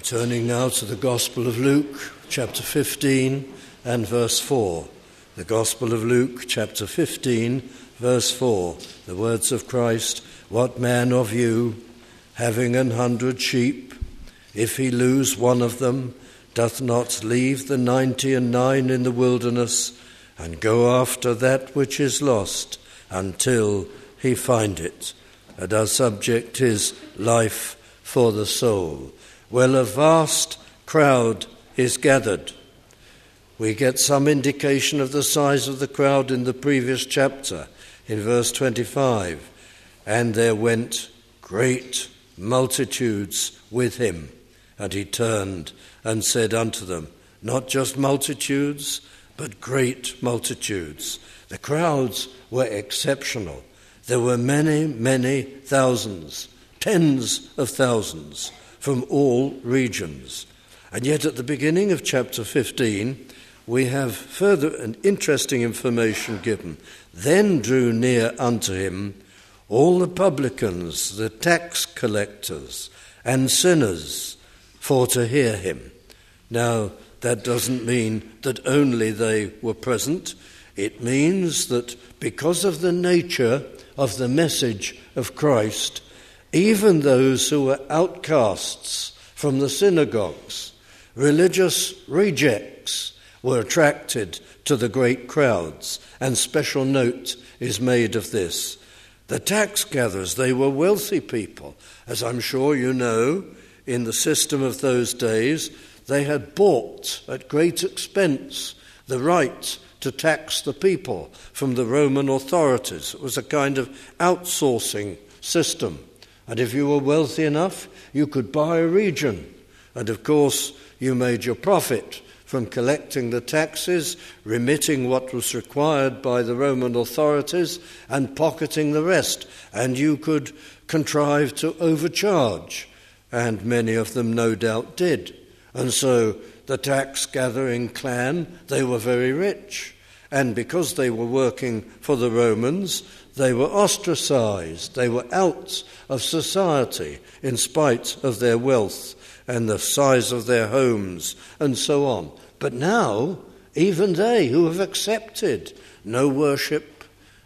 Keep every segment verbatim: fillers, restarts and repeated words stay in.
Turning now to the Gospel of Luke, chapter fifteen and verse four. The Gospel of Luke, chapter fifteen, verse four. The words of Christ, "What man of you, having an hundred sheep, if he lose one of them, doth not leave the ninety and nine in the wilderness, and go after that which is lost, until he find it?" And our subject is life for the soul. Well, a vast crowd is gathered. We get some indication of the size of the crowd in the previous chapter, in verse twenty-five. "And there went great multitudes with him. And he turned and said unto them," not just multitudes, but great multitudes. The crowds were exceptional. There were many, many thousands, tens of thousands, from all regions. And yet at the beginning of chapter fifteen, we have further and interesting information given. "Then drew near unto him all the publicans, the tax collectors, and sinners, for to hear him." Now, that doesn't mean that only they were present. It means that because of the nature of the message of Christ, even those who were outcasts from the synagogues, religious rejects, were attracted to the great crowds, and special note is made of this. The tax gatherers, they were wealthy people. As I'm sure you know, in the system of those days, they had bought at great expense the right to tax the people from the Roman authorities. It was a kind of outsourcing system. And if you were wealthy enough, you could buy a region. And of course, you made your profit from collecting the taxes, remitting what was required by the Roman authorities, and pocketing the rest. And you could contrive to overcharge. And many of them no doubt did. And so the tax-gathering clan, they were very rich. And because they were working for the Romans, they were ostracized. They were out of society in spite of their wealth and the size of their homes and so on. But now, even they who have accepted no worship,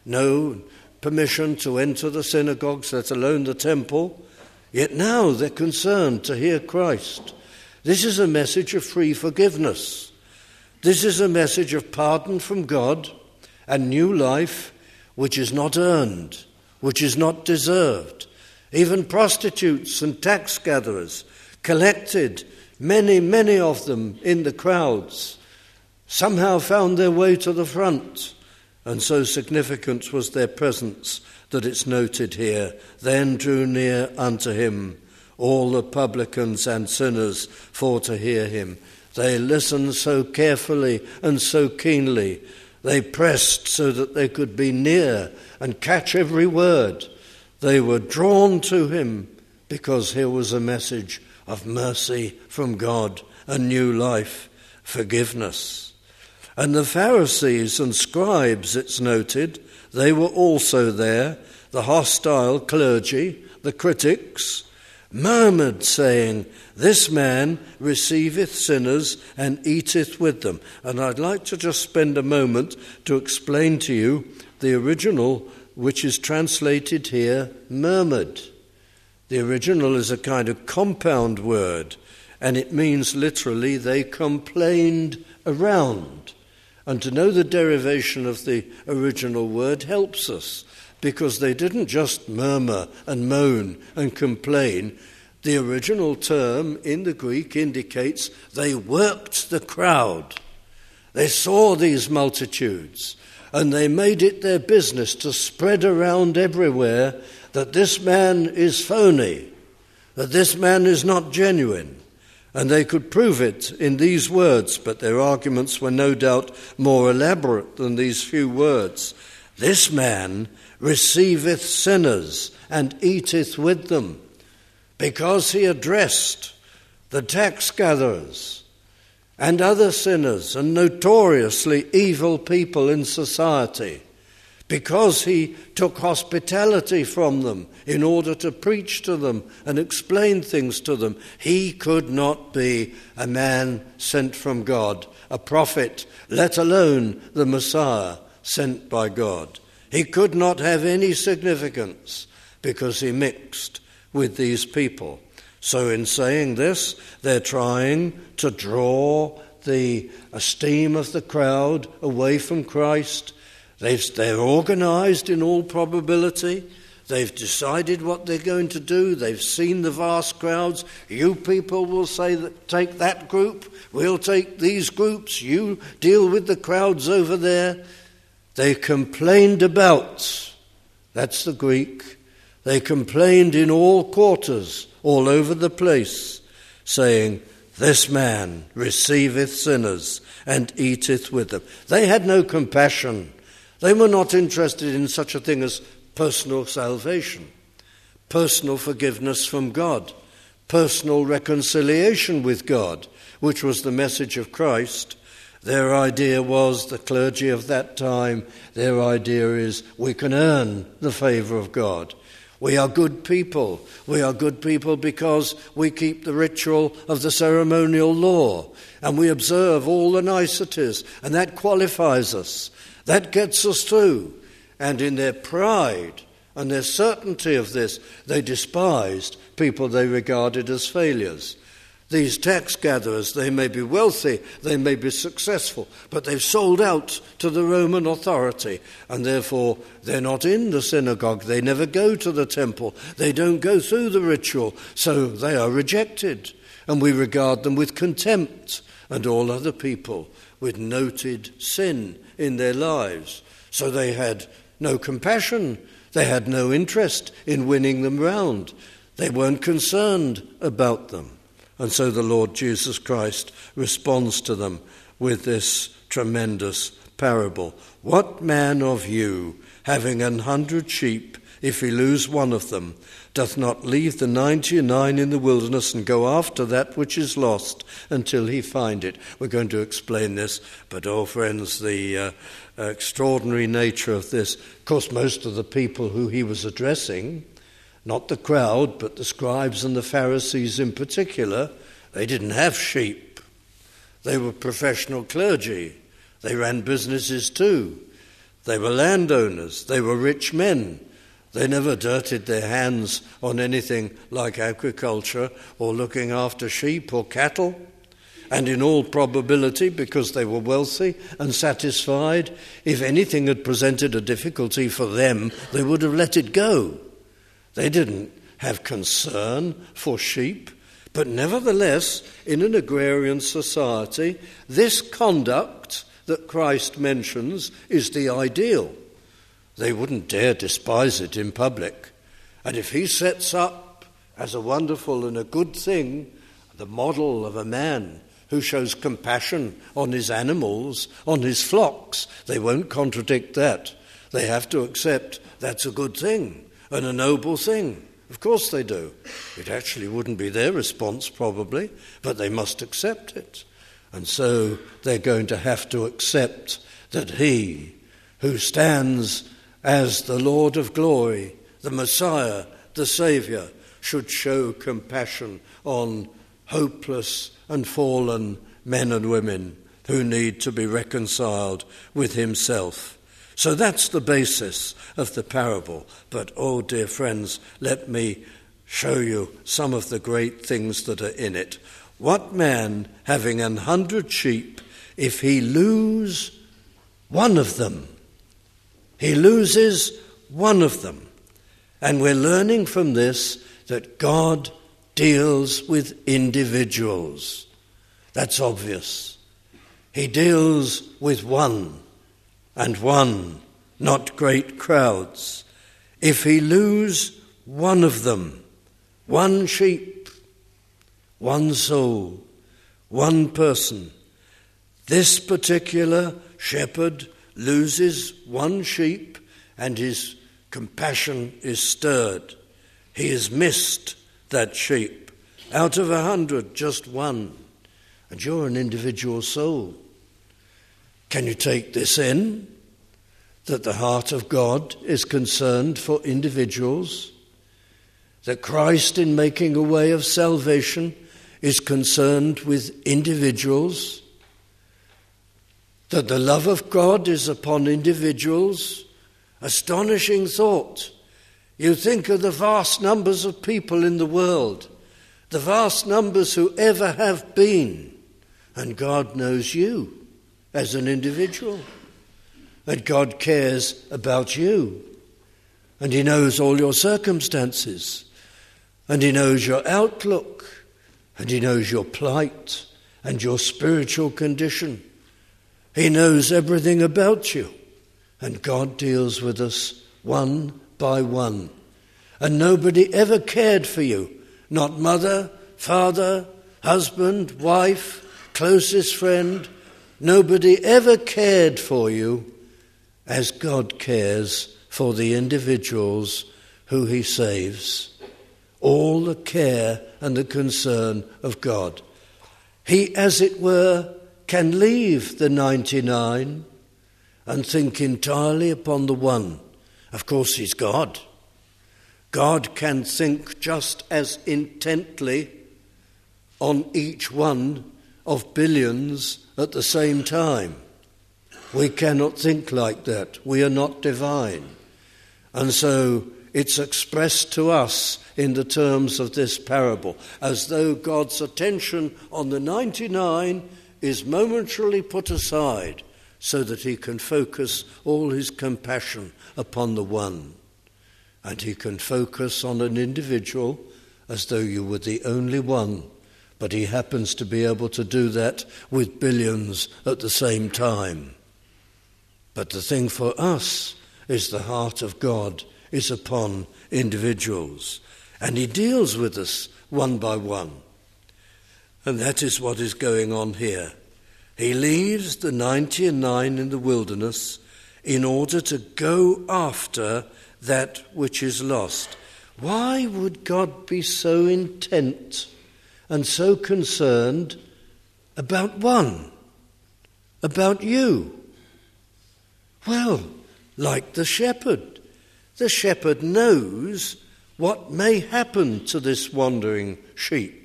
no permission to enter the synagogues, let alone the temple, yet now they're concerned to hear Christ. This is a message of free forgiveness. This is a message of pardon from God and new life, which is not earned, which is not deserved. Even prostitutes and tax gatherers collected, many, many of them in the crowds, somehow found their way to the front. And so significant was their presence that it's noted here. "Then drew near unto him all the publicans and sinners, for to hear him." They listened so carefully and so keenly. They pressed so that they could be near and catch every word. They were drawn to him because here was a message of mercy from God, a new life, forgiveness. And the Pharisees and scribes, it's noted, they were also there, the hostile clergy, the critics, murmured, saying, "This man receiveth sinners and eateth with them." And I'd like to just spend a moment to explain to you the original, which is translated here, murmured. The original is a kind of compound word, and it means literally they complained around. And to know the derivation of the original word helps us, because they didn't just murmur and moan and complain. The original term in the Greek indicates they worked the crowd. They saw these multitudes, and they made it their business to spread around everywhere that this man is phony, that this man is not genuine. And they could prove it in these words, but their arguments were no doubt more elaborate than these few words. "This man receiveth sinners and eateth with them," because he addressed the tax gatherers and other sinners and notoriously evil people in society, because he took hospitality from them in order to preach to them and explain things to them, he could not be a man sent from God, a prophet, let alone the Messiah sent by God. He could not have any significance because he mixed with these people. So in saying this, they're trying to draw the esteem of the crowd away from Christ. They've, they're organized in all probability. They've decided what they're going to do. They've seen the vast crowds. You people will say that take that group. We'll take these groups. You deal with the crowds over there. They complained about, that's the Greek, they complained in all quarters, all over the place, saying, this man receiveth sinners and eateth with them. They had no compassion. They were not interested in such a thing as personal salvation, personal forgiveness from God, personal reconciliation with God, which was the message of Christ. Their idea was, the clergy of that time, their idea is, we can earn the favour of God. We are good people. We are good people because we keep the ritual of the ceremonial law and we observe all the niceties, and that qualifies us. That gets us through. And in their pride and their certainty of this, they despised people they regarded as failures. These tax gatherers, they may be wealthy, they may be successful, but they've sold out to the Roman authority, and therefore they're not in the synagogue, they never go to the temple, they don't go through the ritual, so they are rejected, and we regard them with contempt, and all other people with noted sin in their lives. So they had no compassion, they had no interest in winning them round, they weren't concerned about them. And so the Lord Jesus Christ responds to them with this tremendous parable. What man of you, having an hundred sheep, if he lose one of them, doth not leave the ninety and nine in the wilderness and go after that which is lost until he find it? We're going to explain this, but oh friends, the uh, extraordinary nature of this. Of course, most of the people who he was addressing, not the crowd, but the scribes and the Pharisees in particular, they didn't have sheep. They were professional clergy. They ran businesses too. They were landowners. They were rich men. They never dirtied their hands on anything like agriculture or looking after sheep or cattle. And in all probability, because they were wealthy and satisfied, if anything had presented a difficulty for them, they would have let it go. They didn't have concern for sheep, but nevertheless, in an agrarian society, this conduct that Christ mentions is the ideal. They wouldn't dare despise it in public. And if he sets up as a wonderful and a good thing the model of a man who shows compassion on his animals, on his flocks, they won't contradict that. They have to accept that's a good thing and a noble thing. Of course they do. It actually wouldn't be their response probably, but they must accept it. And so they're going to have to accept that he who stands as the Lord of glory, the Messiah, the Saviour, should show compassion on hopeless and fallen men and women who need to be reconciled with himself. So that's the basis of the parable. But, oh dear friends, let me show you some of the great things that are in it. What man, having an hundred sheep, if he lose one of them, he loses one of them. And we're learning from this that God deals with individuals. That's obvious. He deals with one. And one, not great crowds. If he lose one of them, one sheep, one soul, one person, this particular shepherd loses one sheep and his compassion is stirred. He has missed that sheep. Out of a hundred, just one. And you're an individual soul. Can you take this in? that the heart of God is concerned for individuals, that Christ in making a way of salvation is concerned with individuals, that the love of God is upon individuals. Astonishing thought. You think of the vast numbers of people in the world, the vast numbers who ever have been, and God knows you as an individual, and God cares about you, and he knows all your circumstances, and he knows your outlook, and he knows your plight and your spiritual condition. He knows everything about you, and God deals with us one by one. And nobody ever cared for you, not mother, father, husband, wife, closest friend. Nobody ever cared for you as God cares for the individuals who he saves. All the care and the concern of God. He, as it were, can leave the ninety-nine and think entirely upon the one. Of course, he's God. God can think just as intently on each one of billions at the same time. We cannot think like that. We are not divine. And so it's expressed to us in the terms of this parable, as though God's attention on the ninety-nine is momentarily put aside so that he can focus all his compassion upon the one. And he can focus on an individual as though you were the only one, but he happens to be able to do that with billions at the same time. But the thing for us is the heart of God is upon individuals, and he deals with us one by one. And that is what is going on here. He leaves the ninety and nine in the wilderness in order to go after that which is lost. Why would God be so intent and so concerned about one, about you? Well, like the shepherd. The shepherd knows what may happen to this wandering sheep,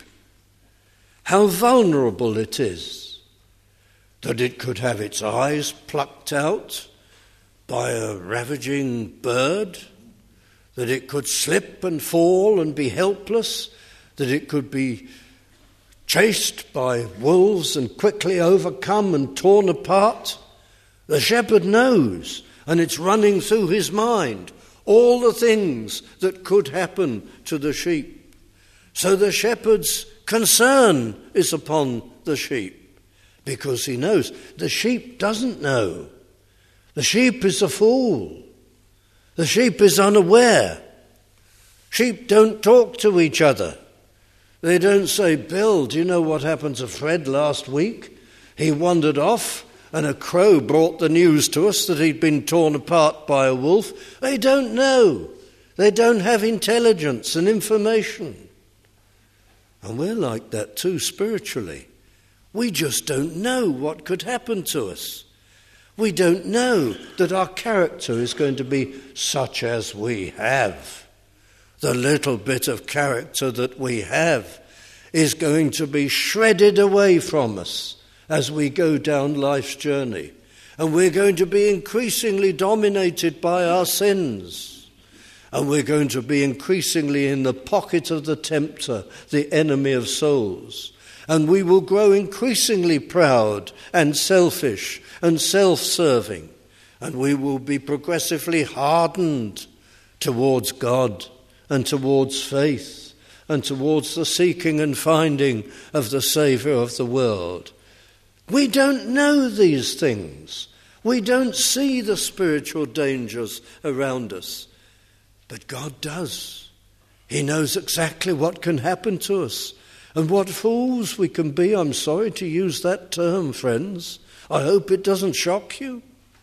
how vulnerable it is, that it could have its eyes plucked out by a ravaging bird, that it could slip and fall and be helpless, that it could be chased by wolves and quickly overcome and torn apart. The shepherd knows, and it's running through his mind, all the things that could happen to the sheep. So the shepherd's concern is upon the sheep, because he knows. The sheep doesn't know. The sheep is a fool. The sheep is unaware. Sheep don't talk to each other. They don't say, Bill, do you know what happened to Fred last week? He wandered off and a crow brought the news to us that he'd been torn apart by a wolf. They don't know. They don't have intelligence and information. And we're like that too spiritually. We just don't know what could happen to us. We don't know that our character is going to be such as we have. The little bit of character that we have is going to be shredded away from us as we go down life's journey. And we're going to be increasingly dominated by our sins. And we're going to be increasingly in the pocket of the tempter, the enemy of souls. And we will grow increasingly proud and selfish and self-serving. And we will be progressively hardened towards God and towards faith and towards the seeking and finding of the Saviour of the world. We don't know these things. We don't see the spiritual dangers around us. But God does. He knows exactly what can happen to us. And what fools we can be. I'm sorry to use that term, friends. I hope it doesn't shock you.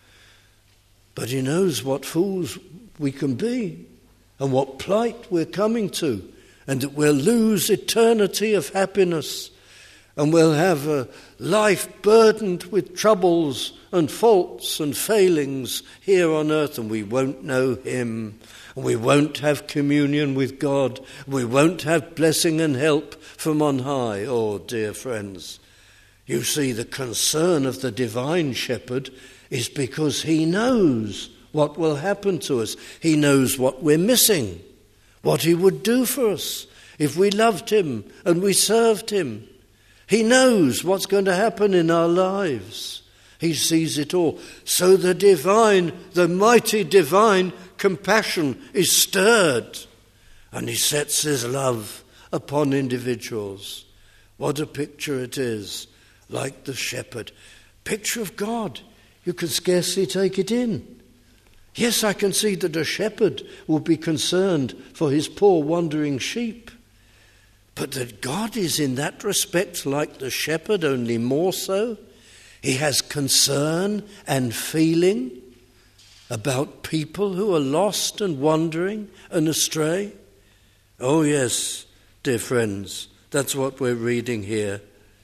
But he knows what fools we can be and what plight we're coming to, and that we'll lose eternity of happiness And we'll have a life burdened with troubles and faults and failings here on earth, and we won't know him. And we won't have communion with God. We won't have blessing and help from on high. Oh, dear friends, you see, the concern of the divine shepherd is because he knows what will happen to us. He knows what we're missing, what he would do for us if we loved him and we served him. He knows what's going to happen in our lives. He sees it all. So the divine, the mighty divine compassion is stirred, and he sets his love upon individuals. What a picture it is, like the shepherd. Picture of God. You can scarcely take it in. Yes, I can see that a shepherd will be concerned for his poor wandering sheep. But that God is in that respect like the shepherd, only more so. He has concern and feeling about people who are lost and wandering and astray. Oh yes, dear friends, that's what we're reading here.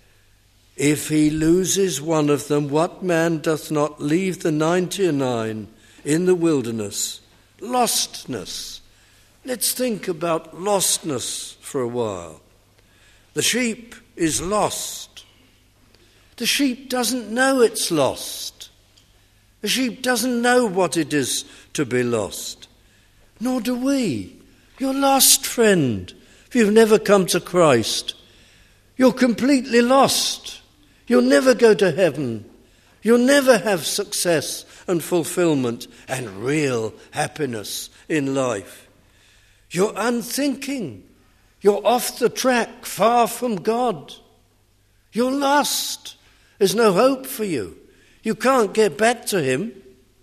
If he loses one of them, what man doth not leave the ninety-nine in the wilderness? Lostness. Let's think about lostness for a while. The sheep is lost. The sheep doesn't know it's lost. The sheep doesn't know what it is to be lost. Nor do we. You're lost, friend. If you've never come to Christ, you're completely lost. You'll never go to heaven. You'll never have success and fulfillment and real happiness in life. You're unthinking. You're off the track, far from God. You're lost. There's no hope for you. You can't get back to him,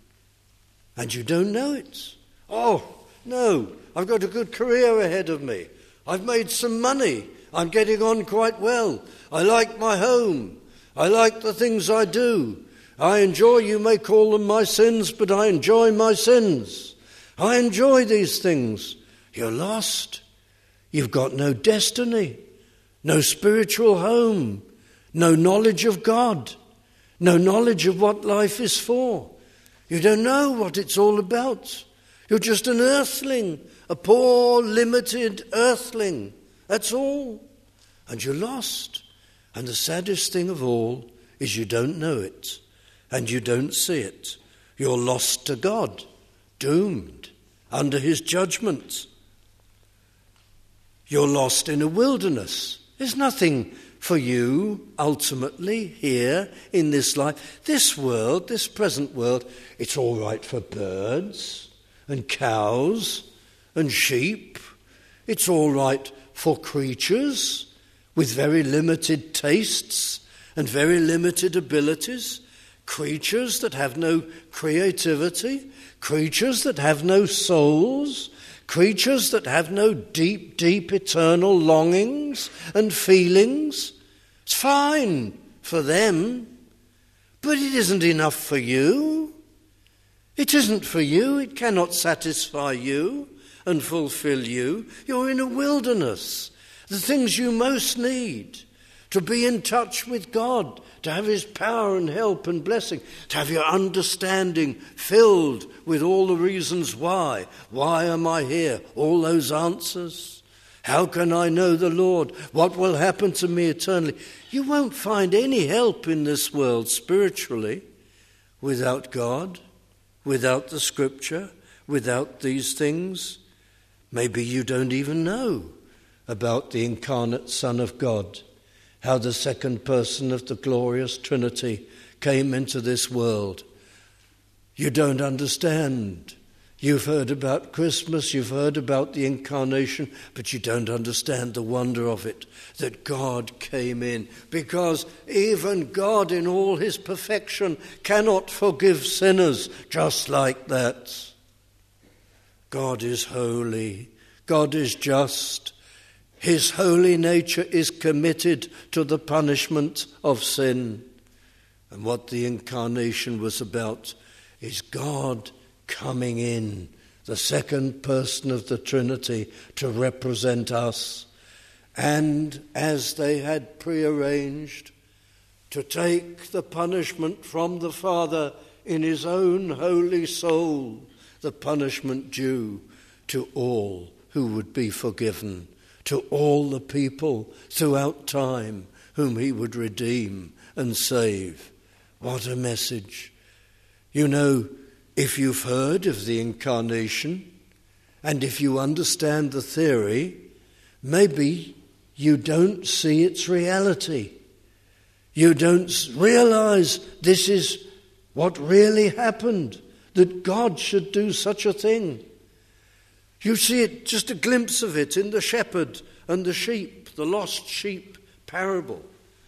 and you don't know it. Oh, no, I've got a good career ahead of me. I've made some money. I'm getting on quite well. I like my home. I like the things I do. I enjoy, you may call them my sins, but I enjoy my sins. I enjoy these things. You're lost. You've got no destiny, no spiritual home, no knowledge of God, no knowledge of what life is for. You don't know what it's all about. You're just an earthling, a poor, limited earthling. That's all. And you're lost. And the saddest thing of all is you don't know it, and you don't see it. You're lost to God, doomed under his judgment. You're lost in a wilderness. There's nothing for you ultimately here in this life. This world, this present world, it's all right for birds and cows and sheep. It's all right for creatures with very limited tastes and very limited abilities. Creatures that have no creativity, creatures that have no souls, creatures that have no deep, deep eternal longings and feelings. It's fine for them, but it isn't enough for you. It isn't for you. It cannot satisfy you and fulfill you. You're in a wilderness. The things you most need, to be in touch with God, to have his power and help and blessing, to have your understanding filled with all the reasons why. Why am I here? All those answers. How can I know the Lord? What will happen to me eternally? You won't find any help in this world spiritually without God, without the Scripture, without these things. Maybe you don't even know about the incarnate Son of God, how the second person of the glorious Trinity came into this world. You don't understand. You've heard about Christmas, you've heard about the incarnation, but you don't understand the wonder of it, that God came in, because even God in all his perfection cannot forgive sinners just like that. God is holy. God is just. His holy nature is committed to the punishment of sin. And what the incarnation was about is God coming in, the second person of the Trinity, to represent us And as they had prearranged to take the punishment from the Father in his own holy soul, the punishment due to all who would be forgiven, to all the people throughout time whom he would redeem and save. What a message. You know, if you've heard of the incarnation, and if you understand the theory, maybe you don't see its reality. You don't realize this is what really happened, that God should do such a thing. You see it, just a glimpse of it, in the shepherd and the sheep, the lost sheep parable.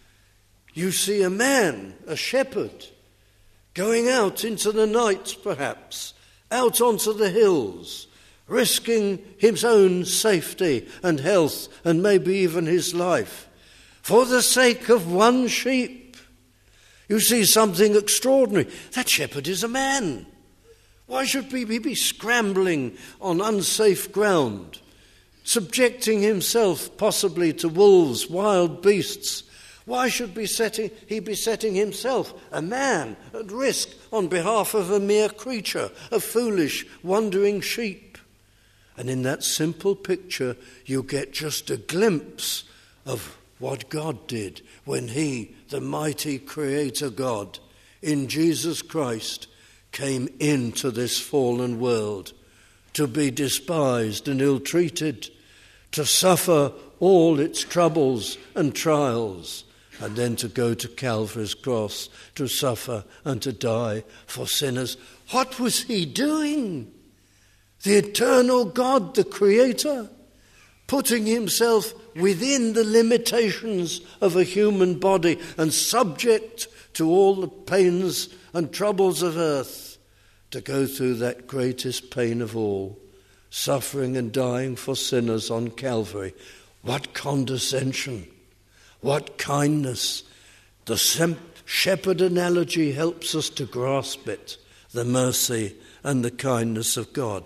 You see a man, a shepherd, going out into the night perhaps, out onto the hills, risking his own safety and health and maybe even his life for the sake of one sheep. You see something extraordinary. That shepherd is a man. Why should he be scrambling on unsafe ground, subjecting himself possibly to wolves, wild beasts? Why should be setting, he be setting himself, a man, at risk on behalf of a mere creature, a foolish, wandering sheep? And in that simple picture, you get just a glimpse of what God did when he, the mighty Creator God, in Jesus Christ, came into this fallen world to be despised and ill-treated, to suffer all its troubles and trials, and then to go to Calvary's cross to suffer and to die for sinners. What was he doing? The eternal God, the Creator, putting himself within the limitations of a human body and subject to all the pains and troubles of earth, to go through that greatest pain of all, suffering and dying for sinners on Calvary. What condescension! What kindness! The shepherd analogy helps us to grasp it, the mercy and the kindness of God.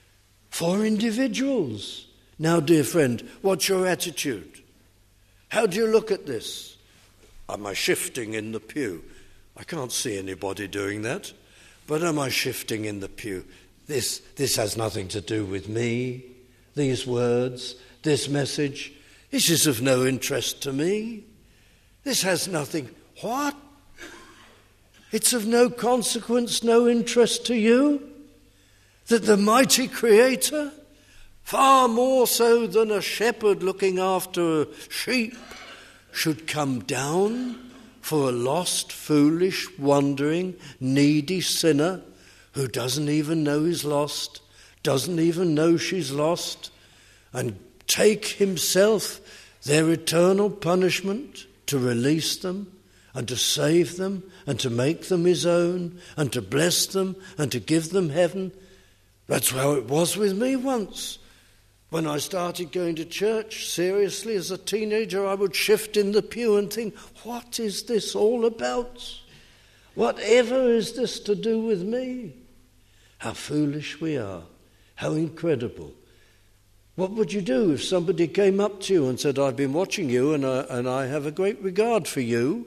For individuals. Now, dear friend, what's your attitude? How do you look at this? Am I shifting in the pew? I can't see anybody doing that, but am I shifting in the pew? This, this has nothing to do with me. These words, this message, this is of no interest to me. This has nothing. What? It's of no consequence, no interest to you? That the mighty Creator, far more so than a shepherd looking after sheep, should come down for a lost, foolish, wandering, needy sinner who doesn't even know he's lost, doesn't even know she's lost, and take himself their eternal punishment to release them and to save them and to make them his own and to bless them and to give them heaven. That's how it was with me once. When I started going to church seriously as a teenager, I would shift in the pew and think, what is this all about? Whatever is this to do with me? How foolish we are. How incredible. What would you do if somebody came up to you and said, I've been watching you and I, and I have a great regard for you,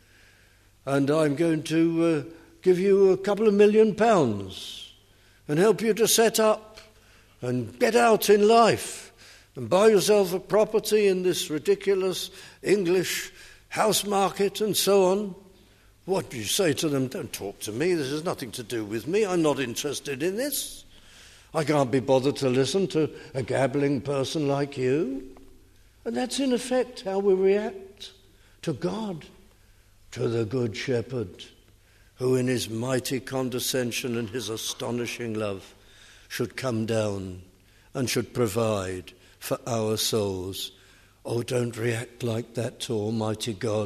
and I'm going to uh, give you a couple of million pounds and help you to set up and get out in life and buy yourself a property in this ridiculous English house market and so on? What do you say to them? Don't talk to me. This has nothing to do with me. I'm not interested in this. I can't be bothered to listen to a gabbling person like you. And that's in effect how we react to God, to the Good Shepherd, who in his mighty condescension and his astonishing love should come down and should provide for our souls. Oh, don't react like that to Almighty God.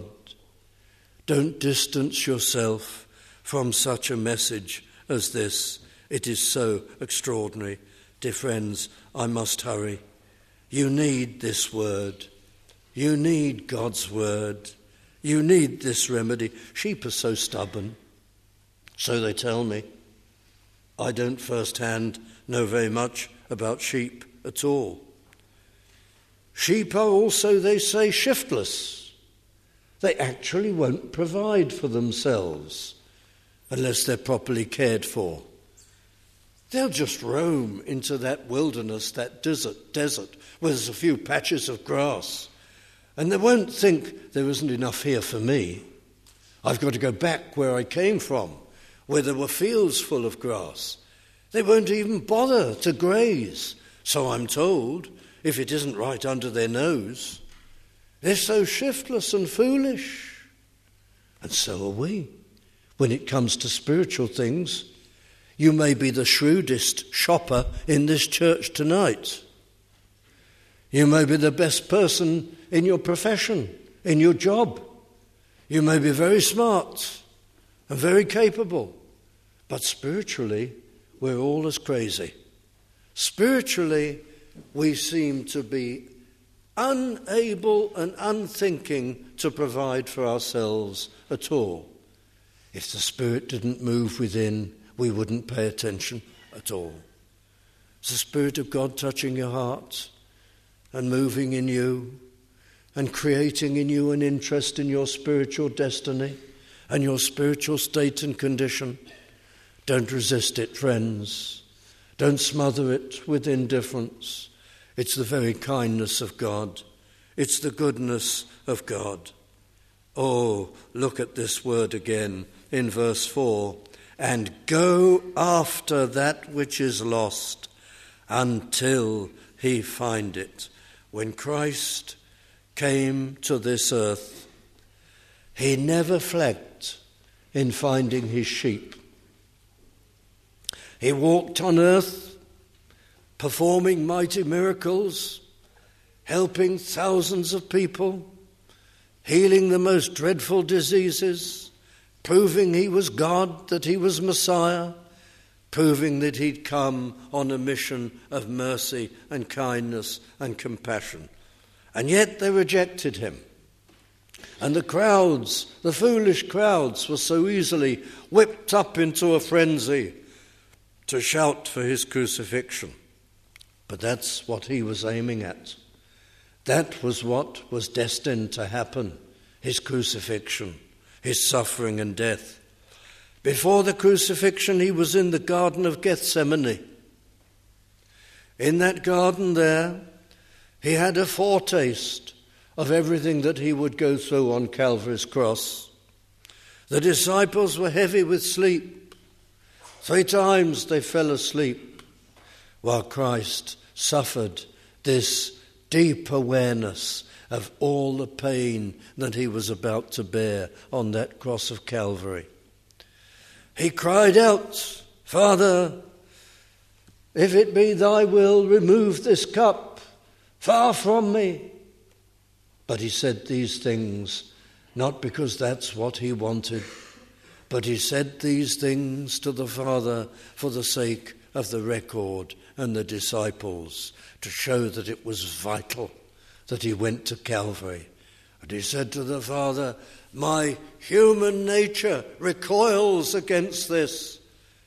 Don't distance yourself from such a message as this. It is so extraordinary. Dear friends, I must hurry. You need this word. You need God's word. You need this remedy. Sheep are so stubborn. So they tell me. I don't firsthand know very much about sheep at all. Sheep are also, they say, shiftless. They actually won't provide for themselves unless they're properly cared for. They'll just roam into that wilderness, that desert, desert, where there's a few patches of grass. And they won't think there isn't enough here for me. I've got to go back where I came from, where there were fields full of grass. They won't even bother to graze, so I'm told, if it isn't right under their nose. They're so shiftless and foolish. And so are we, when it comes to spiritual things. You may be the shrewdest shopper in this church tonight. You may be the best person in your profession, in your job. You may be very smart and very capable, but spiritually, we're all as crazy. Spiritually, we seem to be unable and unthinking to provide for ourselves at all. If the Spirit didn't move within, we wouldn't pay attention at all. Is the Spirit of God touching your heart and moving in you and creating in you an interest in your spiritual destiny and your spiritual state and condition? Don't resist it, friends. Don't smother it with indifference. It's the very kindness of God. It's the goodness of God. Oh, look at this word again in verse four. And go after that which is lost until he find it. When Christ came to this earth, he never flagged in finding his sheep. He walked on earth, performing mighty miracles, helping thousands of people, healing the most dreadful diseases, proving he was God, that he was Messiah, proving that he'd come on a mission of mercy and kindness and compassion. And yet they rejected him. And the crowds, the foolish crowds, were so easily whipped up into a frenzy to shout for his crucifixion. But that's what he was aiming at. That was what was destined to happen, his crucifixion, his suffering and death. Before the crucifixion, he was in the Garden of Gethsemane. In that garden there, he had a foretaste of everything that he would go through on Calvary's cross. The disciples were heavy with sleep. Three times they fell asleep while Christ suffered this deep awareness of all the pain that he was about to bear on that cross of Calvary. He cried out, Father, if it be thy will, remove this cup far from me. But he said these things not because that's what he wanted, but he said these things to the Father for the sake of the record and the disciples, to show that it was vital that he went to Calvary. And he said to the Father, my human nature recoils against this.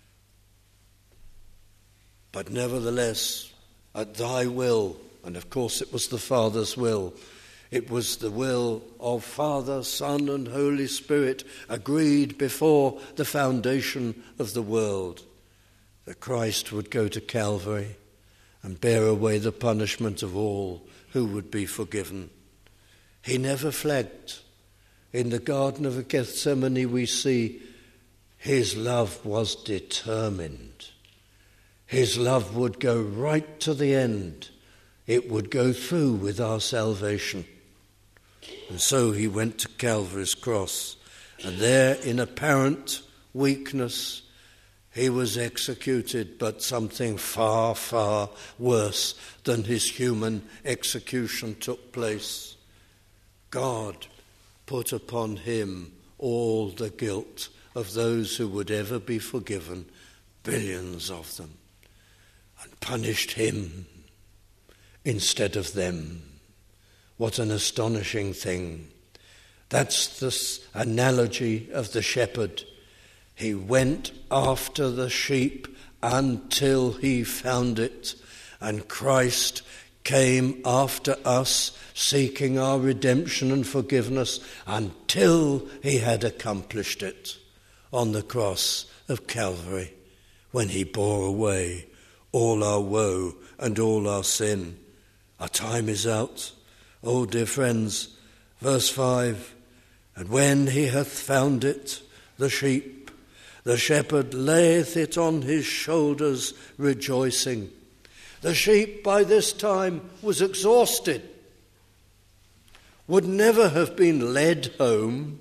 But nevertheless, at thy will, and of course it was the Father's will, it was the will of Father, Son, and Holy Spirit, agreed before the foundation of the world, that Christ would go to Calvary and bear away the punishment of all who would be forgiven. He never flagged. In the Garden of Gethsemane we see his love was determined. His love would go right to the end. It would go through with our salvation. And so he went to Calvary's cross, and there in apparent weakness he was executed, but something far, far worse than his human execution took place. God put upon him all the guilt of those who would ever be forgiven, billions of them, and punished him instead of them. What an astonishing thing. That's the analogy of the shepherd. He went after the sheep until he found it, and Christ came after us, seeking our redemption and forgiveness until he had accomplished it on the cross of Calvary, when he bore away all our woe and all our sin. Our time is out. Oh, dear friends, verse five, and when he hath found it, the sheep, the shepherd layeth it on his shoulders, rejoicing. The sheep by this time was exhausted, would never have been led home.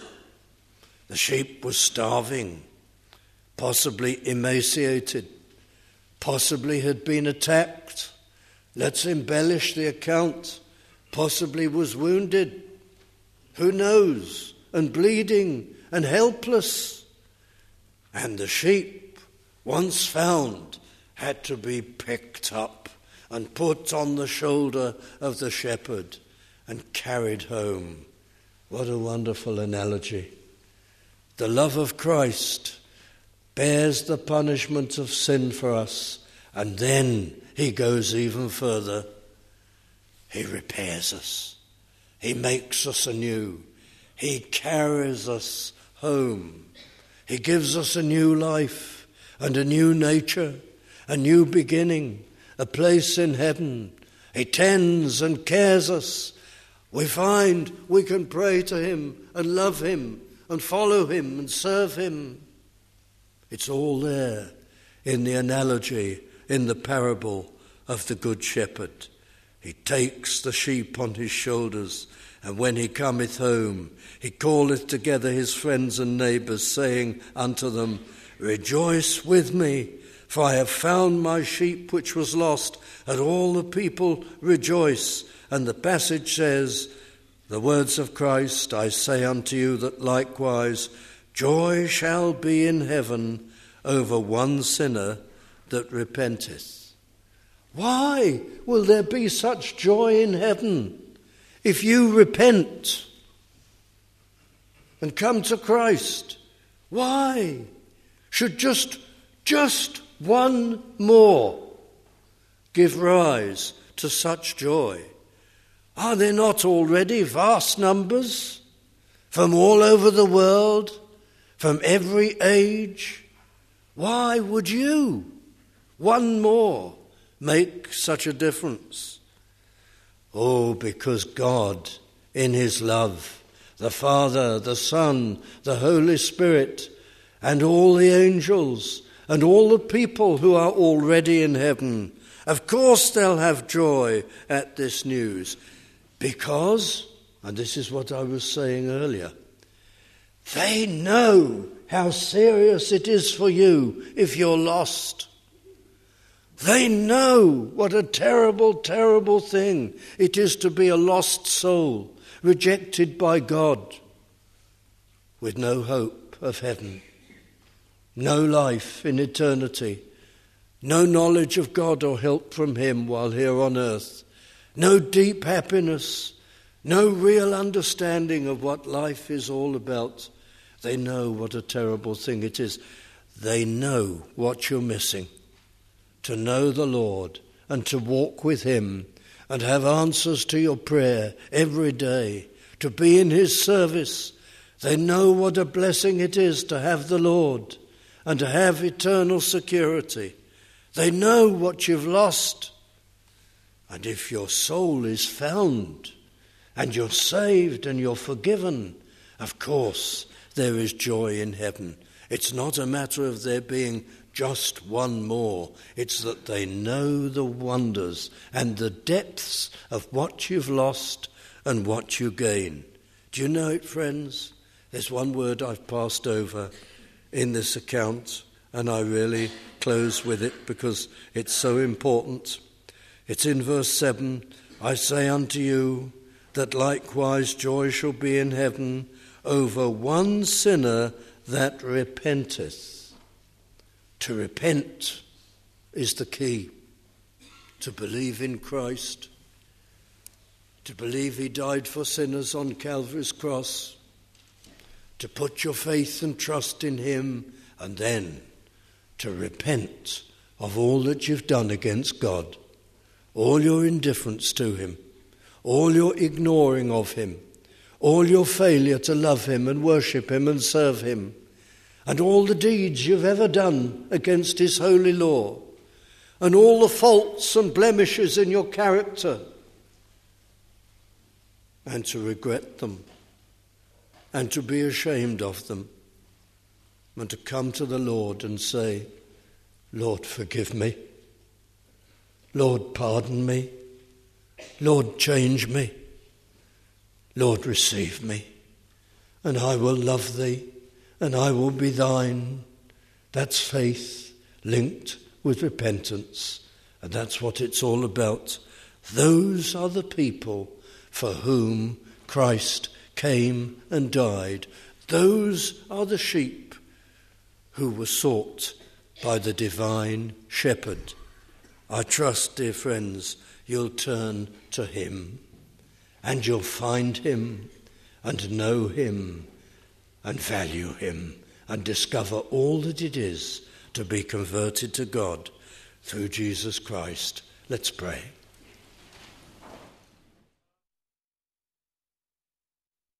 The sheep was starving, possibly emaciated, possibly had been attacked. Let's embellish the account. Possibly was wounded. Who knows? And bleeding and helpless. And the sheep, once found, had to be picked up and put on the shoulder of the shepherd and carried home. What a wonderful analogy. The love of Christ bears the punishment of sin for us, and then he goes even further. He repairs us. He makes us anew. He carries us home. He gives us a new life and a new nature, a new beginning, a place in heaven. He tends and cares us. We find we can pray to him and love him and follow him and serve him. It's all there in the analogy, in the parable of the Good Shepherd. He takes the sheep on his shoulders, and when he cometh home, he calleth together his friends and neighbours, saying unto them, Rejoice with me, for I have found my sheep which was lost. And all the people rejoice. And the passage says, the words of Christ, I say unto you that likewise joy shall be in heaven over one sinner that repenteth. Why will there be such joy in heaven? If you repent and come to Christ, why should just, just one more give rise to such joy? Are there not already vast numbers from all over the world, from every age? Why would you, one more, make such a difference? Oh, because God, in his love, the Father, the Son, the Holy Spirit, and all the angels, and all the people who are already in heaven, of course they'll have joy at this news. Because, and this is what I was saying earlier, they know how serious it is for you if you're lost. They know what a terrible, terrible thing it is to be a lost soul, rejected by God, with no hope of heaven, no life in eternity, no knowledge of God or help from him while here on earth, no deep happiness, no real understanding of what life is all about. They know what a terrible thing it is. They know what you're missing. To know the Lord and to walk with him and have answers to your prayer every day, to be in his service. They know what a blessing it is to have the Lord and to have eternal security. They know what you've lost. And if your soul is found and you're saved and you're forgiven, of course there is joy in heaven. It's not a matter of there being just one more. It's that they know the wonders and the depths of what you've lost and what you gain. Do you know it, friends? There's one word I've passed over in this account, and I really close with it because it's so important. It's in verse seven. I say unto you that likewise joy shall be in heaven over one sinner that repenteth. To repent is the key. To believe in Christ. To believe he died for sinners on Calvary's cross. To put your faith and trust in him, and then to repent of all that you've done against God. all your indifference to him, all your ignoring of him, all your failure to love him and worship him and serve him, and all the deeds you've ever done against his holy law, and all the faults and blemishes in your character, and to regret them, and to be ashamed of them, and to come to the Lord and say, Lord, forgive me. Lord, pardon me. Lord, change me. Lord, receive me, and I will love thee, and I will be thine. That's faith linked with repentance, and that's what it's all about. Those are the people for whom Christ came and died. Those are the sheep who were sought by the divine shepherd. I trust, dear friends, you'll turn to him, and you'll find him and know him and value him and discover all that it is to be converted to God through Jesus Christ. Let's pray.